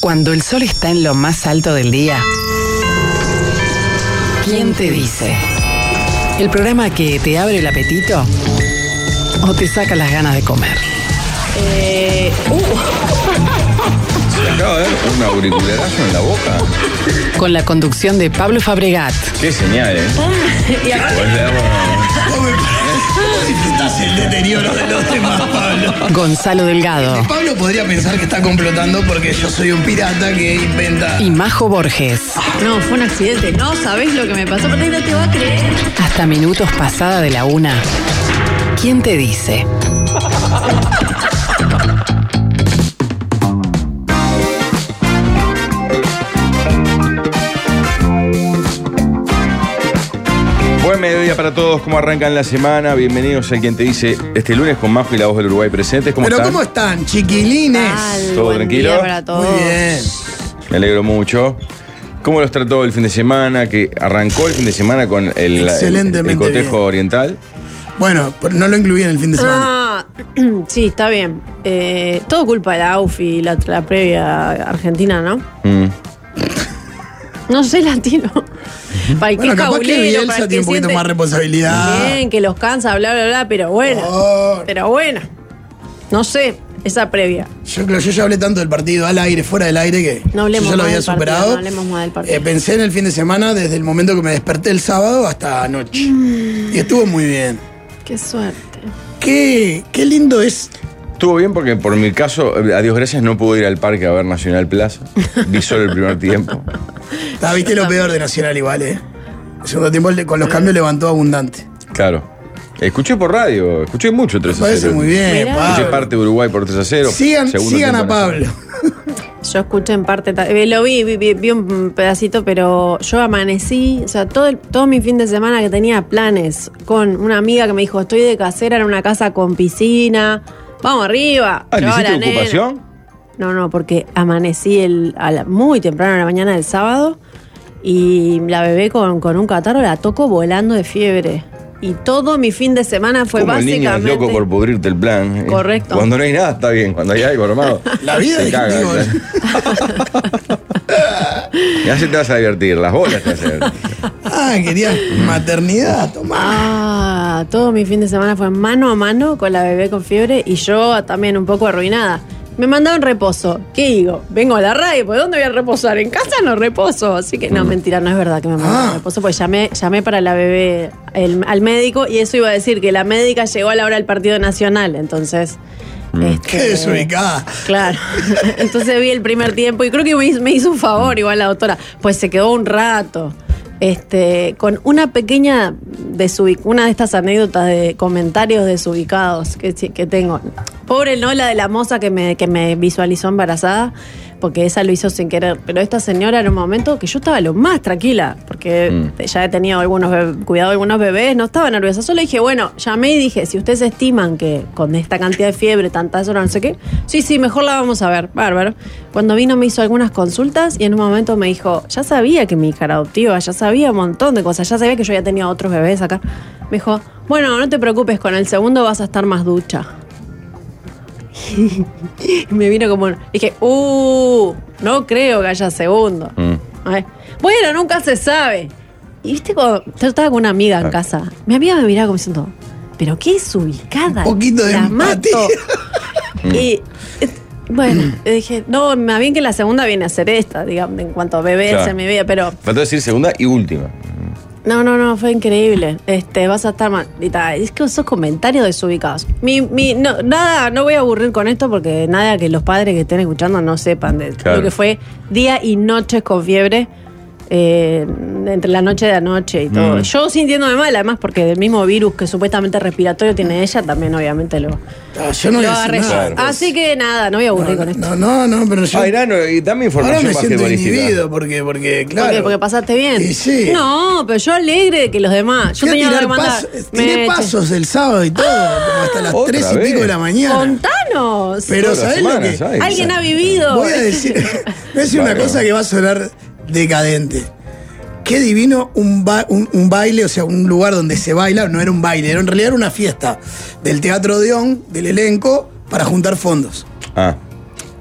Cuando el sol está en lo más alto del día, ¿quién te dice? ¿El programa que te abre el apetito o te saca las ganas de comer? Se acaba de ver un auricularazo en la boca. Con la conducción de Pablo Fabregat. Qué señal, Y aparte, Disfrutás el deterioro de los demás, Pablo. Gonzalo Delgado. Pablo podría pensar que está complotando porque yo soy un pirata que inventa. Y Majo Borges. no, fue un accidente. No sabés lo que me pasó, pero no te va a creer. Hasta minutos pasada de la 1. ¿Quién te dice? Buen mediodía para todos, ¿cómo arrancan la semana? Bienvenidos a Quien Te Dice este lunes con Majo y la voz del Uruguay presentes. ¿Cómo Pero están? ¿cómo están, chiquilines? ¿Todo Buen tranquilo? día para todos. Muy bien. Me alegro mucho. ¿Cómo los trató el fin de semana? Que arrancó el fin de semana con el Excelentemente cotejo bien. oriental. Bueno, pero no lo incluí en el fin de semana. Ah, sí, está bien. Todo culpa de la AUFI, la previa argentina, ¿no? No sé, latino. Para el que Bueno, es capaz que cabulero, para Bielsa el tiene un que poquito siente más responsabilidad. bien, que los cansa, bla, bla, bla, pero bueno. Por- Pero bueno. No sé, esa previa. Yo ya hablé tanto del partido al aire, fuera del aire, que No hablemos yo ya lo más había del partido, superado. no hablemos más del partido. Pensé en el fin de semana desde el momento que me desperté el sábado hasta anoche. Y estuvo muy bien. Qué suerte. Qué lindo es. Estuvo bien porque por mi caso, a Dios gracias, no pude ir al parque a ver Nacional Plaza. Vi solo el primer tiempo. Viste lo peor de Nacional igual, ¿eh? El segundo tiempo con los cambios levantó abundante. Claro. Escuché por radio, escuché mucho 3-0. Me parece muy bien, Mirá. Escuché Pablo. parte de Uruguay por 3-0. Sigan Segundo a tiempo Pablo. Yo escuché en parte, lo vi un pedacito, pero yo amanecí, o sea, todo mi fin de semana que tenía planes con una amiga que me dijo, estoy de casera en una casa con piscina, vamos arriba. Ah, ¿le llevaba hiciste la nena. ocupación? No, porque amanecí muy temprano en la mañana del sábado y la bebé con un catarro la toco volando de fiebre. Y todo mi fin de semana fue Como el niño es básicamente... loco por pudrirte el plan. Correcto. Cuando no hay nada está bien, cuando hay algo armado. La vida te de caga. digo, Ya se te vas a divertir, las bolas te vas a divertir. quería maternidad, tomá. Todo mi fin de semana fue mano a mano con la bebé con fiebre y yo también un poco arruinada. Me mandaron reposo. ¿Qué digo? Vengo a la radio, ¿pues dónde voy a reposar? En casa no reposo. Así que no, mentira, no es verdad que me mandaron reposo, porque llamé para la bebé al médico y eso iba a decir que la médica llegó a la hora del partido nacional, entonces... Qué desubicada. Claro. Entonces vi el primer tiempo y creo que me hizo un favor igual la doctora. Pues se quedó un rato. Con una pequeña una de estas anécdotas de comentarios desubicados que tengo. Pobre Nola de la moza que me visualizó embarazada, porque esa lo hizo sin querer. Pero esta señora en un momento que yo estaba lo más tranquila, porque ya he tenido cuidado de algunos bebés, no estaba nerviosa. Solo dije, bueno, llamé y dije, si ustedes estiman que con esta cantidad de fiebre, tantas horas, no sé qué, sí, mejor la vamos a ver. Bárbaro. Cuando vino me hizo algunas consultas y en un momento me dijo, ya sabía que mi hija era adoptiva, ya sabía un montón de cosas, ya sabía que yo ya tenía otros bebés acá. Me dijo, bueno, no te preocupes, con el segundo vas a estar más ducha. Y me vino como... Dije, no creo que haya segundo. Ay, bueno, nunca se sabe. Y viste, cuando yo estaba con una amiga en casa, mi amiga me miraba como diciendo, pero qué desubicada. Un poquito de la empatía. mato. Y bueno, dije, no, más bien que la segunda viene a ser esta, digamos, en cuanto a bebés Claro. en mi vida, pero... Faltó decir segunda y última. No, fue increíble. Vas a estar mal. Es que esos comentarios desubicados. No voy a aburrir con esto porque nada que los padres que estén escuchando no sepan de Claro. lo que fue día y noches con fiebre. Entre la noche de anoche y todo. Yo sintiéndome mal, además, porque del mismo virus que supuestamente respiratorio tiene ella, también obviamente lo Yo no voy a agarré decir yo. nada. Claro. Así que nada, no voy a aburrir con esto. No, pero yo. Y dame Ahora información me siento basquetbolística. inhibido porque claro. ¿Por qué? Porque pasaste bien. Y sí. No, pero yo alegre de que los demás. Yo Fui a tenía que tirar mandar. tiré pasos el sábado y todo, como hasta las ¿Otra 3 y vez? pico de la mañana. Contanos. Pero Todas las ¿sabés lo semanas, que? ¿sabes? Alguien ha vivido. Voy a decir una Claro. cosa que va a sonar decadente. Qué divino un baile, o sea, un lugar donde se baila, no era un baile, en realidad era una fiesta del Teatro Odeón, del elenco, para juntar fondos. Ah.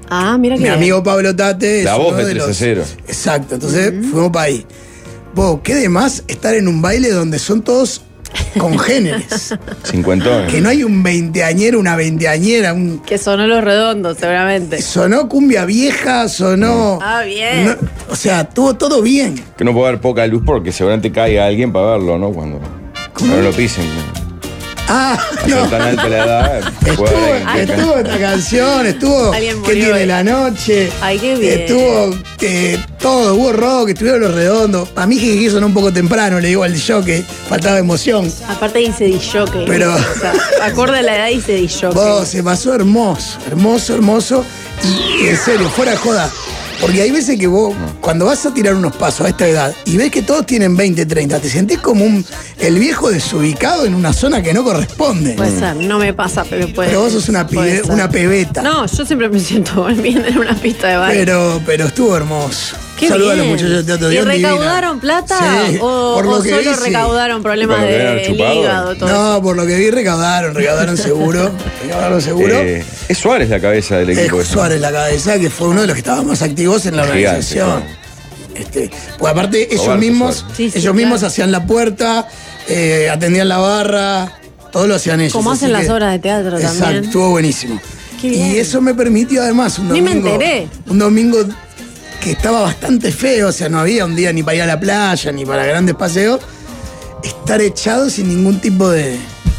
Ah, mira que Mi amigo Pablo Tate es La voz uno de de 3 a los... 0. Exacto, entonces fuimos para ahí. Vos, qué de más estar en un baile donde son todos congéneres. Cincuentones. Que no hay un veinteañero, una veinteañera, un... Que sonó Los Redondos, seguramente. Sonó cumbia vieja, sonó... Ah, bien. no- o sea, estuvo todo bien. Que no puede haber poca luz porque seguramente caiga alguien para verlo, ¿no? Cuando no lo pisen. Ah, No. no. Tan alta la edad. Estuvo, puede haber alguien que estuvo esta canción, estuvo Alguien ¿Qué murió tiene ahí. la noche? Ay, qué bien. Estuvo todo, hubo rock, estuvieron Los Redondos. A mí que sonó un poco temprano, le digo al jockey, faltaba emoción. Aparte dice disjockey. Pero- O sea, acorde a la edad dice disjockey. Vos, se pasó hermoso, hermoso, hermoso. Y en serio, fuera de joda. Porque hay veces que vos, cuando vas a tirar unos pasos a esta edad y ves que todos tienen 20, 30, te sentís como el viejo desubicado en una zona que no corresponde. Puede ser, no me pasa, pero puede Pero vos sos una puede ser. pebeta. No, yo siempre me siento bien en una pista de baile. Pero estuvo hermoso. Qué Saludos a bien. los muchachos de Teatro ¿Y Dion, recaudaron divina. plata? Sí, ¿O, por lo o que solo vi, sí. recaudaron problemas Por lo que habían del chupado. hígado? Todo eso? No, por lo que vi, recaudaron seguro. Recaudaron seguro. Es Suárez la cabeza del equipo. Es Suárez la cabeza, que fue uno de los que estaba más activos en la Gigante, organización. Pues aparte, ellos Roberto mismos, Suárez. Sí, sí, ellos mismos claro. hacían la puerta, atendían la barra, todo lo hacían ellos. Como así hacen las que- obras de teatro Exacto, también. estuvo buenísimo. Qué bien. Y eso me permitió además un Ni domingo. me enteré. Un domingo que estaba bastante feo, o sea, no había un día ni para ir a la playa, ni para grandes paseos. Estar echado sin ningún tipo de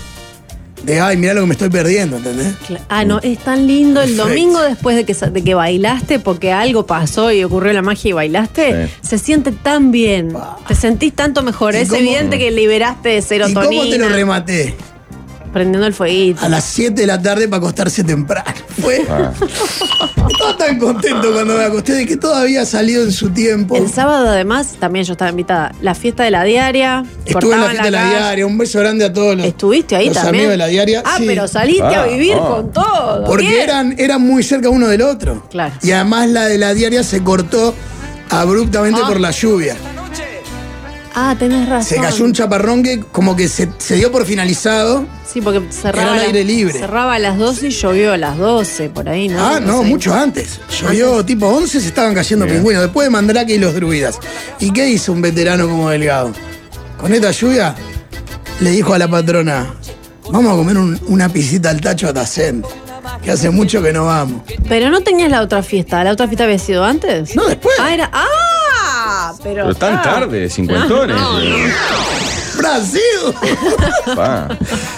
ay, mirá lo que me estoy perdiendo, ¿entendés? Ah, no, es tan lindo el Perfecto. domingo después de que bailaste, porque algo pasó y ocurrió la magia y bailaste, Sí. se siente tan bien. Te sentís tanto mejor. ¿Y Es cómo? evidente que liberaste de ¿Y serotonina. cómo te lo rematé? Prendiendo el fueguito. A las 7 de la tarde para acostarse temprano. Fue. Ah. Estaba tan contento cuando me acosté de que todo había salido en su tiempo. El sábado, además, también yo estaba invitada. La fiesta de la diaria. Estuve en la cortaban fiesta de la calle. diaria. Un beso grande a todos los, ¿Estuviste ahí los también? amigos de la diaria. Ah, Sí. pero saliste a vivir Ah. con todo. Porque Bien. eran muy cerca uno del otro. Claro. Y además la de la diaria se cortó abruptamente por la lluvia. Ah, tenés razón. Se cayó un chaparrón que como que se dio por finalizado. Sí, porque cerraba. Era al aire libre. Cerraba a las 12 y llovió a las 12, por ahí, ¿no? Ah, no, sé. mucho antes. Llovió tipo 11, se estaban cayendo Bien. pingüinos. Después de Mandrake y los druidas. ¿Y qué hizo un veterano como Delgado? Con esta lluvia le dijo a la patrona, vamos a comer una pisita al tacho a Tacent, que hace mucho que no vamos. Pero no tenías la otra fiesta. ¿La otra fiesta había sido antes? No, después. Ah, era. ¡Ah! Pero tan tarde, cincuentones. ¡Brasil! Pa.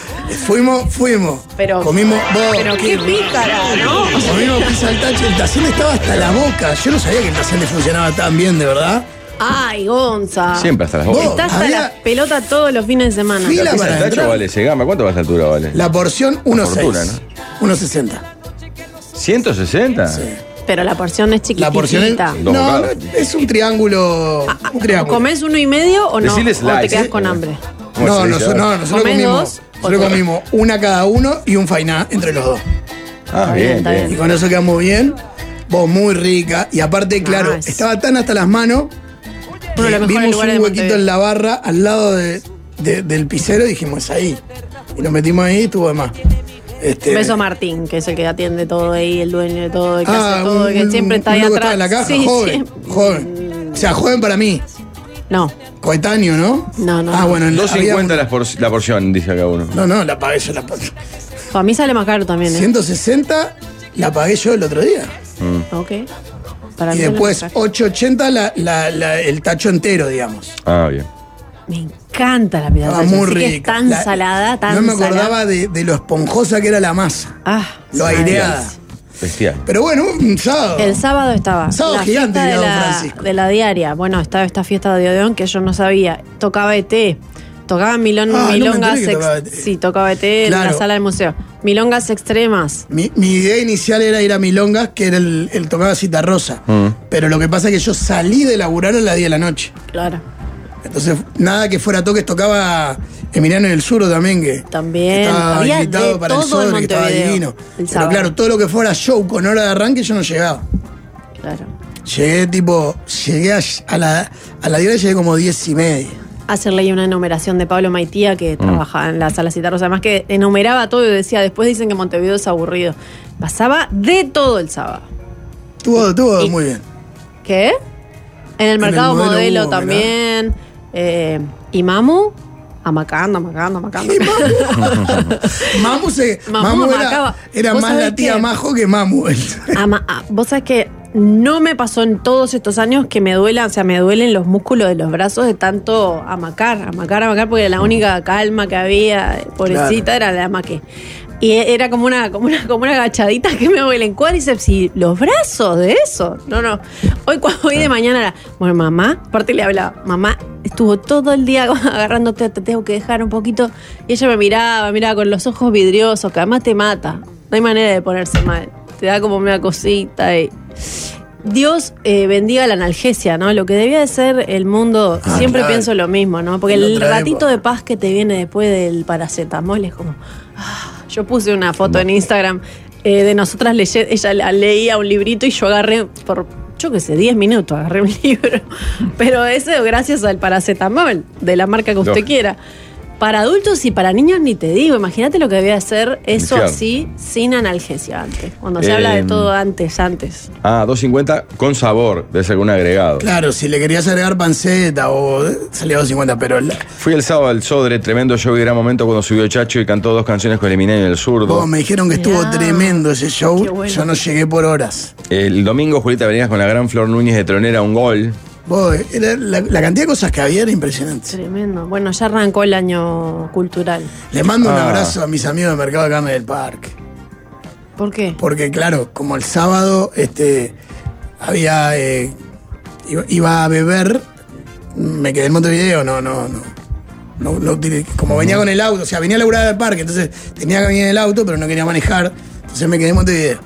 Fuimos. Pero. Comimos. Pero qué pícara, ¿no? Comimos pizza al tacho. El Tacent estaba hasta la boca. Yo no sabía que el Tacent funcionaba tan bien, de verdad. Ay, Gonza. Siempre hasta las Vos, bolas. Está hasta había- la pelota todos los fines de semana. Fila La pizza para de tacho entrar. vale ese gama. ¿Cuánto va esa altura vale? La porción 1.6. fortuna, 1.60. ¿160? Pero la porción es chiquitita. La porción es. Dos No, bocados. es un triángulo. Un triángulo. ¿Comés 1,5 o no? Decile ¿O te slice, quedas ¿eh? con hambre? ¿Cómo No, se dice ahora? nosotros ¿Comés comimos. dos? Nosotros comimos una cada uno y un fainá entre los dos. Ah, Está bien, bien, está bien. Y con eso quedamos bien. Vos, muy rica. Y aparte, claro, Nice. estaba tan hasta las manos. Uno de los mejores Vimos lugares un de huequito Montevideo. en la barra al lado del pisero y dijimos, es ahí. Y nos metimos ahí y estuvo de más. Un beso a Martín, que es el que atiende todo ahí, el dueño de todo, el que hace todo, un- que siempre está ahí un loco atrás. estaba en la caja, Sí, joven. siempre. Joven. O sea, joven para mí. No, Coetáneo, ¿no? No, no, Ah, no. bueno, 2.50 había la porción, dice acá uno. No, la pagué yo. para mí sale más caro también, ¿eh? 160 la pagué yo el otro día. Ok. Para Y mí sale después más caro. 880 el tacho entero, digamos. Ah, bien. Me encanta la pizza. Estaba tacho, muy sí que rica. es tan La- salada, tan No me salada. acordaba de lo esponjosa que era la masa. Ah, Lo sí, aireada. sí. Bestial. Pero bueno, un sábado. El sábado estaba Sábado la gigante, fiesta diría don Francisco. de la diaria. Bueno, estaba esta fiesta de Odeón que yo no sabía. Tocaba ET. Tocaba no me milongas. enteré que tocaba ET. Sí, tocaba ET en Claro. la sala del museo. Milongas extremas. Mi idea inicial era ir a Milongas, que era el tocaba Cita Rosa. Pero lo que pasa es que yo salí de laburar a las 10 de la noche. Claro. Entonces, nada que fuera toques, tocaba Emiliano en el Sur también, que También. estaba Había invitado de para el todo en Sodre, que estaba Montevideo, divino. el Pero sábado. claro, todo lo que fuera show con hora de arranque, yo no llegaba. Claro. Llegué a la 10, llegué como 10:30. Hacerle ahí una enumeración de Pablo Maitía, que trabajaba en la sala Cita Rosa, además que enumeraba todo y decía, después dicen que Montevideo es aburrido. Pasaba de todo el sábado. Estuvo muy bien. ¿Qué? En el mercado modelo modelo Hugo, también. ¿Y Mamu? Amacando. Mamu era ¿Vos más sabés la tía que- Majo que Mamu. Vos sabés que no me pasó en todos estos años que me duelen los músculos de los brazos de tanto amacar, porque la única calma que había, pobrecita, era la amaque. Y era como una agachadita que me duelen cuádriceps y los brazos de eso. No. Hoy cuando voy de mañana era, bueno, mamá, aparte le hablaba, mamá, estuvo todo el día agarrándote, te tengo que dejar un poquito. Y ella me miraba con los ojos vidriosos, que además te mata. No hay manera de ponerse mal. Te da como una cosita y... Dios bendiga la analgesia, ¿no? Lo que debía de ser el mundo, siempre claro. pienso lo mismo, ¿no? Porque En el otra ratito época. de paz que te viene después del paracetamol es como... Yo puse una foto en Instagram de nosotras leyendo, ella leía un librito y yo agarré por, yo qué sé, 10 minutos agarré un libro. Pero eso gracias al paracetamol, de la marca que usted Lógico. quiera. Para adultos y para niños ni te digo, imagínate lo que debía ser eso Infierno. así, sin analgesia antes. Cuando se habla de todo antes. 2.50 con sabor, debe ser algún agregado. Claro, si le querías agregar panceta o salía 2.50, pero Fui el sábado al Sodre, tremendo show y gran momento cuando subió Chacho y cantó 2 canciones con el Eminenio y el Zurdo. me dijeron que estuvo Mirá. tremendo ese show. Qué bueno. Yo no llegué por horas. El domingo Julieta Venegas con la gran Flor Núñez de Tronera, un gol. La cantidad de cosas que había era impresionante. Tremendo. Bueno, ya arrancó el año cultural. Le mando un Ah. abrazo a mis amigos de Mercado de Carne del Parque. ¿Por qué? Porque claro, como el sábado había iba a beber, me quedé en Montevideo, no tiré. Como venía con el auto, o sea, venía a laburar al parque, entonces tenía que venir en el auto, pero no quería manejar, entonces me quedé en Montevideo.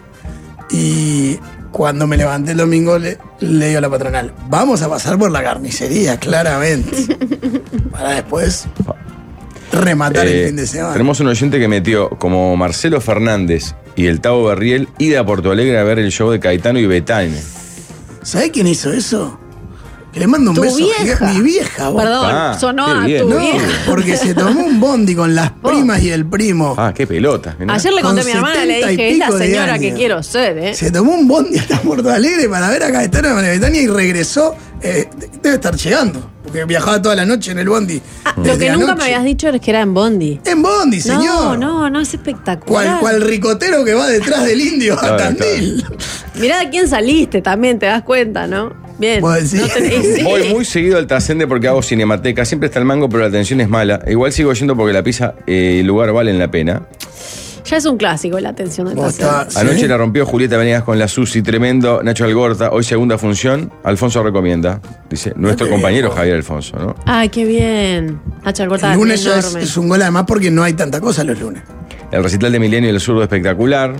Y cuando me levanté el domingo le digo a la patronal, vamos a pasar por la carnicería, claramente, para después rematar el fin de semana. Tenemos un oyente que metió como Marcelo Fernández y el Tavo Berriel ida a Porto Alegre a ver el show de Caetano y Betania. ¿Sabés quién hizo eso? Que le mando un Tu beso. vieja. Mi vieja, vos. Perdón, sonó qué a bien. tu No, vieja. Porque se tomó un bondi con las primas y el primo. Qué pelota. mirá. Ayer le conté a mi Con hermana, le 70 y dije, es la pico de señora que años. quiero ser, ¿eh? Se tomó un bondi hasta Porto Alegre para ver a Caetano de María Betania y regresó. Debe estar llegando. Porque viajaba toda la noche en el bondi. Lo desde que nunca anoche. me habías dicho es que era en Bondi. En bondi, señor. No, es espectacular. Cual ricotero que va detrás del indio a Claro, Tandil. Mirá de quién saliste también, te das cuenta, ¿no? Bien. Vos decís. No tenés- sí. Voy muy seguido al Trascende porque hago cinemateca. Siempre está el mango, pero la atención es mala. Igual sigo yendo porque la pizza y el lugar valen la pena. Ya es un clásico la atención de Vos esta está- Anoche ¿Sí? la rompió Julieta Venegas con la Susi, tremendo. Nacho Algorta, hoy segunda función. Alfonso recomienda. Dice nuestro te compañero digo. Javier Alfonso, ¿no? Ay, qué bien. Nacho Algorta El lunes ya enorme. es un gol además porque no hay tanta cosa los lunes. El recital de Milenio y el Zurdo espectacular.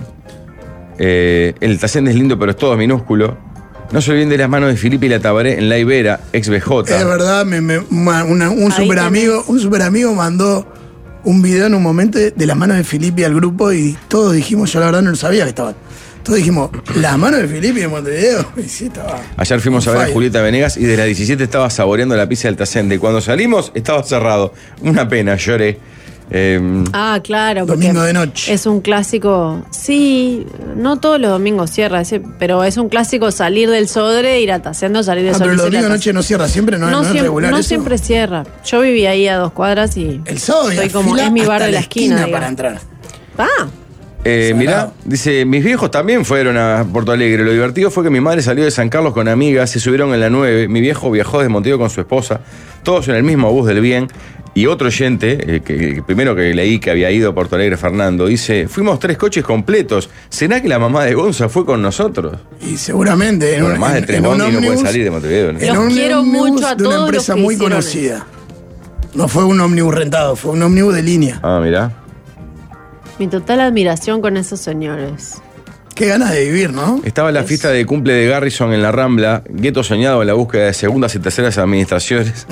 El Trascende es lindo, pero es todo minúsculo. No se olviden de las manos de Filipe y la Tabaré en La Ibera, ex BJ. Es verdad, un Ahí super amigo mandó un video en un momento de las manos de Filipe al grupo y todos dijimos, yo la verdad no lo sabía que estaban. Todos dijimos, las manos de Filipe en Montevideo. Y sí, estaba. Ayer fuimos a ver a Fire. Julieta Venegas y de las 17 estaba saboreando la pizza del Trascende. Cuando salimos estaba cerrado. Una pena, lloré. Ah, claro. porque Domingo de noche. Es un clásico. Sí, no todos los domingos cierra, pero es un clásico salir del Sodre, ir a Taseando, salir del Ah, Sodre. pero el ir a domingo de Taseando. noche no cierra, siempre no, es siempre, regular no eso. siempre cierra. Yo vivía ahí a 2 cuadras y El sábado estoy había como, fila es mi bar hasta de la esquina. para digamos. entrar. Ah, Mirá, dice, mis viejos también fueron a Porto Alegre. Lo divertido fue que mi madre salió de San Carlos con amigas, se subieron en la 9. Mi viejo viajó desde Montevideo con su esposa, todos en el mismo bus del bien. Y otro oyente, que primero que leí que había ido a Porto Alegre, Fernando, dice, fuimos 3 coches completos. ¿Será que la mamá de Gonza fue con nosotros? Y seguramente Bueno, más de 3 en un bondi no pueden ómnibus- salir de Montevideo, ¿no? Los en un quiero ómnibus mucho a de todos una los empresa que muy hicieron conocida. No fue un ómnibus rentado, fue un ómnibus de línea. Ah, mirá. mi total admiración con esos señores. Qué ganas de vivir, ¿no? Estaba la fiesta de cumple de Garrison en la Rambla, gueto soñado en la búsqueda de segundas y terceras administraciones.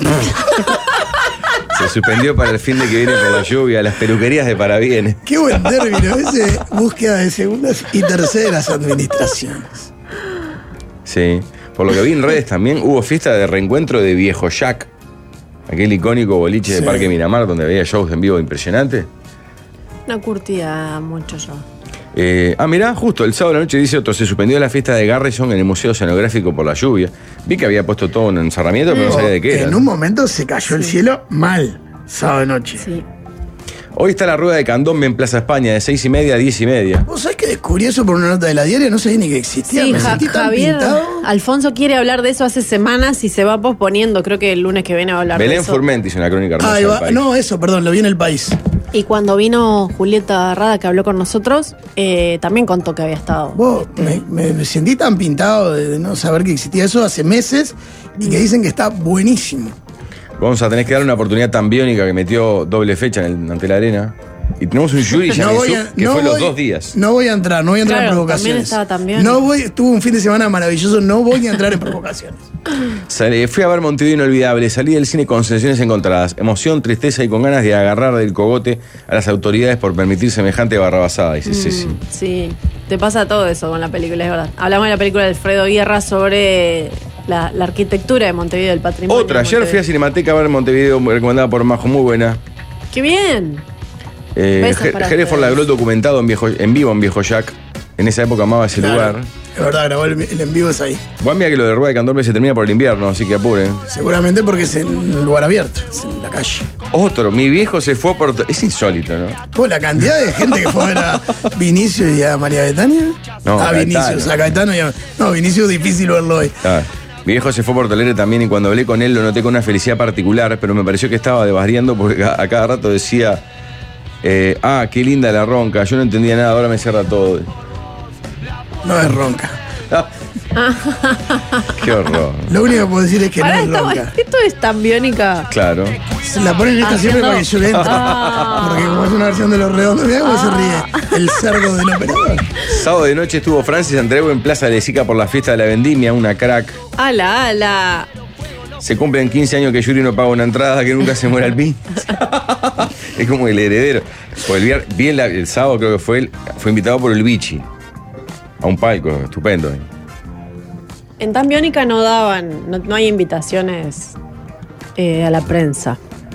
Se suspendió para el fin de que viene por la lluvia, las peluquerías de parabienes. Qué buen término ese, búsqueda de segundas y terceras administraciones. Sí. Por lo que vi en redes también, hubo fiesta de reencuentro de Viejo Jack, aquel icónico boliche de Sí. Parque Miramar donde había shows en vivo impresionantes. No curtía mucho yo. Mirá, justo el sábado de la noche dice otro, se suspendió la fiesta de Garrison en el Museo Oceanográfico por la lluvia. Vi que había puesto todo un encerramiento, pero no sabía de qué era. En un momento se cayó el cielo mal, sábado de noche. Sí. Hoy está la rueda de candombe en Plaza España, de 6:30 a 10:30. ¿Vos sabés que descubrí eso por una nota de la diaria? No sabía ni que existía. Sí, Me sentí tan Javier pintado. Alfonso quiere hablar de eso hace semanas y se va posponiendo. Creo que el lunes que viene va a hablar de Belén eso. Furment hizo una crónica hermosa Ahí del va. país. No, eso, perdón, lo vi en El País. Y cuando vino Julieta Rada, que habló con nosotros, también contó que había estado. Vos, me sentí tan pintado de no saber que existía eso hace meses y que dicen que está buenísimo. Vamos a tener que darle una oportunidad tan biónica que metió doble fecha ante la arena. Y tenemos un Yuri que fue los 2 días. No voy a entrar en Claro, provocaciones. también estaba tan bien. Tuve un fin de semana maravilloso, no voy a entrar en provocaciones. Fui a ver Montevideo Inolvidable, salí del cine con sensaciones encontradas, emoción, tristeza y con ganas de agarrar del cogote a las autoridades por permitir semejante barrabasada, dice Ceci. Sí, te pasa todo eso con la película, es verdad. Hablamos de la película de Alfredo Guerra sobre la arquitectura de Montevideo, del patrimonio. Otra, de ayer fui a Cinemateca a ver Montevideo, recomendada por Majo, muy buena. ¡Qué bien! Besos para Hereford ustedes. logró el documentado en vivo en Viejo Jack. En esa época amaba ese Claro. lugar. Es verdad, grabó el en vivo, es ahí. Buen día que lo de Rueda de Candombe se termina por el invierno, así que apuren. Seguramente porque es en un lugar abierto, es en la calle. Otro, mi viejo se fue por... Es insólito, ¿no? La cantidad de gente que fue a ver a Vinicius y a María Betania. No, a Caetano. Vinicius, a Caetano y a... No, Vinicius difícil verlo hoy. Ah, mi viejo se fue por Tolere también y cuando hablé con él lo noté con una felicidad particular, pero me pareció que estaba desvariando porque a cada rato decía, qué linda la ronca, yo no entendía nada, ahora me cierra todo. No es ronca. Qué horror. Lo único que puedo decir es que Pará, no es ronca. esto es tan biónica. Claro. Se la ponen esta siempre para que yo le entre. Porque como es una versión de Los Redondos, mirá cómo se ríe el cerdo del operador. Sábado de noche estuvo Francis Andreu en Plaza de Sica por la fiesta de la vendimia, una crack. ¡Ala! Se cumplen 15 años que Yuri no paga una entrada, que nunca se muera el PIN. Es como el heredero. El sábado creo que fue invitado por el Vichy. A un palco, estupendo. En Tan Biónica no no hay invitaciones a la prensa.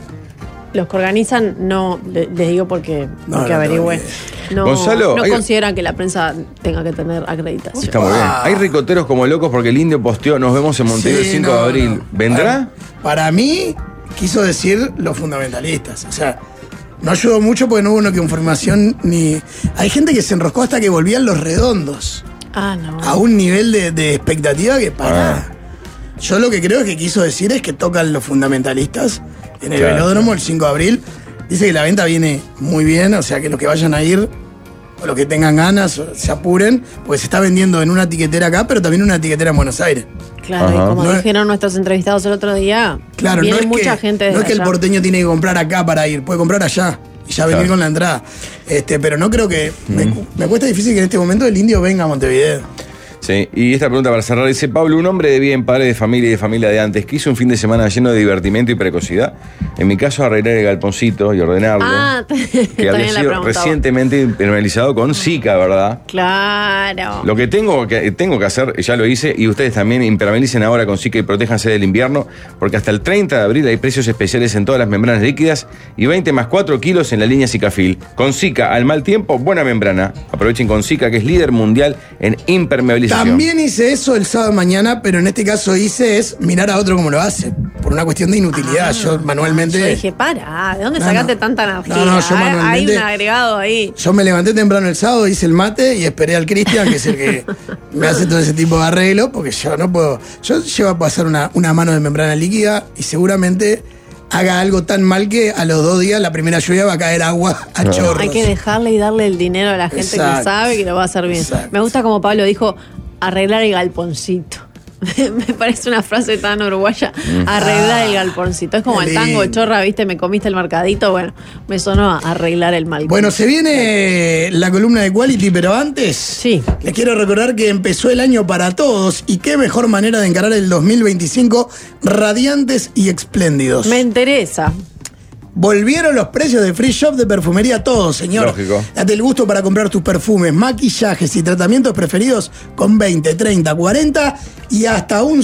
Los que organizan, no, les digo porque No averigüé. No, Gonzalo, no hay- consideran que la prensa tenga que tener acreditación. Está muy bien. Hay ricoteros como locos porque el indio posteó, nos vemos en Montevideo el 5 de abril. no. ¿Vendrá? Para mí, quiso decir los fundamentalistas. O sea, no ayudó mucho porque no hubo una información ni. Hay gente que se enroscó hasta que volvían Los Redondos. No. A un nivel de expectativa que para. Ah. Yo lo que creo que quiso decir es que tocan los fundamentalistas en el Claro. velódromo el 5 de abril. Dice que la venta viene muy bien, o sea que los que vayan a ir, o los que tengan ganas, se apuren, porque se está vendiendo en una tiquetera acá, pero también en una tiquetera en Buenos Aires. Claro, Ajá. y como No es- dijeron nuestros entrevistados el otro día, Claro, viene no es mucha que, gente no desde es que el allá. porteño tiene que comprar acá para ir, puede comprar allá y ya venir Claro. con la entrada. Pero no creo que. Me cuesta difícil que en este momento el indio venga a Montevideo. Sí, y esta pregunta para cerrar dice Pablo, un hombre de bien, padre de familia y de familia de antes, que hizo un fin de semana lleno de divertimento y precocidad. En mi caso, arreglar el galponcito y ordenarlo. que también había la sido preguntaba. recientemente impermeabilizado con Zika, ¿verdad? Claro. Lo que tengo que hacer, ya lo hice, y ustedes también impermeabilicen ahora con Zika y protéjanse del invierno, porque hasta el 30 de abril hay precios especiales en todas las membranas líquidas y 20 más 4 kilos en la línea Zicafil. Con Zika, al mal tiempo, buena membrana. Aprovechen con Zika, que es líder mundial en impermeabilización. También hice eso el sábado de mañana, pero en este caso es mirar a otro como lo hace, por una cuestión de inutilidad. Yo manualmente. Yo dije, ¿de dónde No, sacaste no. tanta energía? No, yo Hay manualmente- un agregado ahí. Yo me levanté temprano el sábado, hice el mate y esperé al Cristian, que es el que me hace todo ese tipo de arreglo, porque yo no puedo. Yo llevo a pasar una mano de membrana líquida y seguramente haga algo tan mal que a los 2 días la primera lluvia va a caer agua a chorros. Hay que dejarle y darle el dinero a la gente Exacto. que sabe que lo va a hacer bien. Exacto. Me gusta como Pablo dijo, arreglar el galponcito. Me parece una frase tan uruguaya. Arreglar el galponcito. Es como Qué el tango lindo. chorra, ¿viste? Me comiste el mercadito. Bueno, me sonó a arreglar el mal. Bueno, se viene la columna de Quality, pero antes Sí. les quiero recordar que empezó el año para todos y qué mejor manera de encarar el 2025 radiantes y espléndidos. Me interesa. Volvieron los precios de Free Shop de perfumería todos, señor. Lógico. Date el gusto para comprar tus perfumes, maquillajes y tratamientos preferidos con 20, 30, 40 y hasta un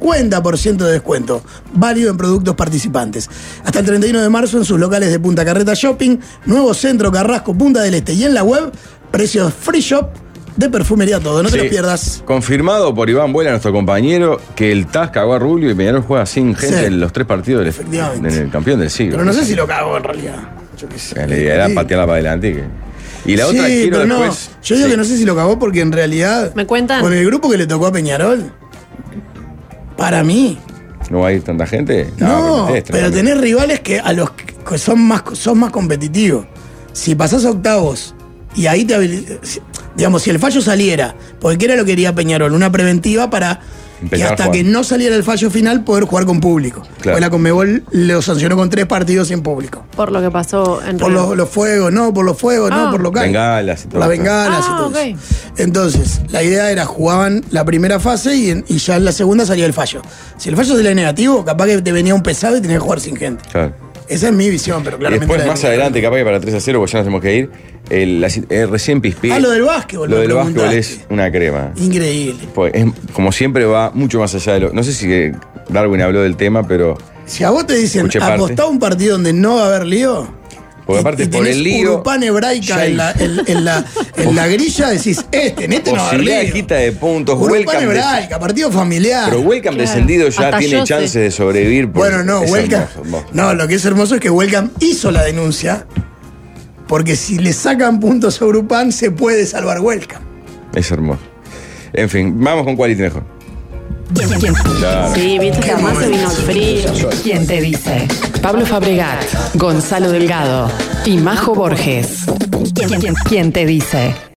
50% de descuento. Válido en productos participantes. Hasta el 31 de marzo en sus locales de Punta Carreta Shopping, Nuevo Centro Carrasco, Punta del Este y en la web Precios free shop de Perfumería Todo. No te Sí. lo pierdas. Confirmado por Iván Vuela, nuestro compañero, que el TAS cagó a Rubio y Peñarol juega sin gente Sí. en los 3 partidos Efectivamente. del campeón del siglo. Pero no sé si lo cagó en realidad. Yo qué sé. La idea era patearla para adelante. Y la otra quiero pero después. no. Yo digo Sí. que no sé si lo cagó porque en realidad. ¿Me cuentan? Con el grupo que le tocó a Peñarol. Para mí. ¿No va a ir tanta gente? No, metés, pero tremendo. tenés rivales que a los que son más competitivos. Si pasás a octavos y ahí digamos, si el fallo saliera, porque ¿qué era lo que quería Peñarol? Una preventiva para que Empezar a hasta jugar. que no saliera el fallo final poder jugar con público. Claro. Porque la Conmebol lo sancionó con 3 partidos sin público. Por lo que pasó en Por Río. los fuegos, no, por los fuegos, no, por lo que Bengalas y todo Por las eso. bengalas y todo ok. eso. Entonces, la idea era jugaban la primera fase y ya en la segunda salía el fallo. Si el fallo salía negativo, capaz que te venía un pesado y tenías que jugar sin gente. Claro. Esa es mi visión, pero Y claramente. después, la de más Peñarol. adelante, capaz que para 3-0, porque ya nos tenemos que ir, recién pispié. Ah, lo del básquetbol. Lo me del básquetbol preguntaste. es una crema. Increíble. Pues como siempre va mucho más allá de lo... No sé si Darwin habló del tema, pero... Si a vos te dicen Escuché parte. apostá un partido donde no va a haber lío. Porque aparte por tenés el lío... Urupán hebraica ya en la grilla, decís, en este no va a haber posibilidad de lío. quita de puntos, Urupán Welcome hebraica, partido familiar. Pero Welcome Claro. descendido ya Hasta tiene yo chances sé. de sobrevivir. Bueno, no, es Welcome. hermoso. No, lo que es hermoso es que Welcome hizo la denuncia. Porque si le sacan puntos a Urupán, se puede salvar Welcome. Es hermoso. En fin, vamos con Quality mejor. Claro. Sí, viste que además se vino el frío. ¿Quién te dice? Pablo Fabregat, Gonzalo Delgado y Majo Borges. ¿Quién te dice?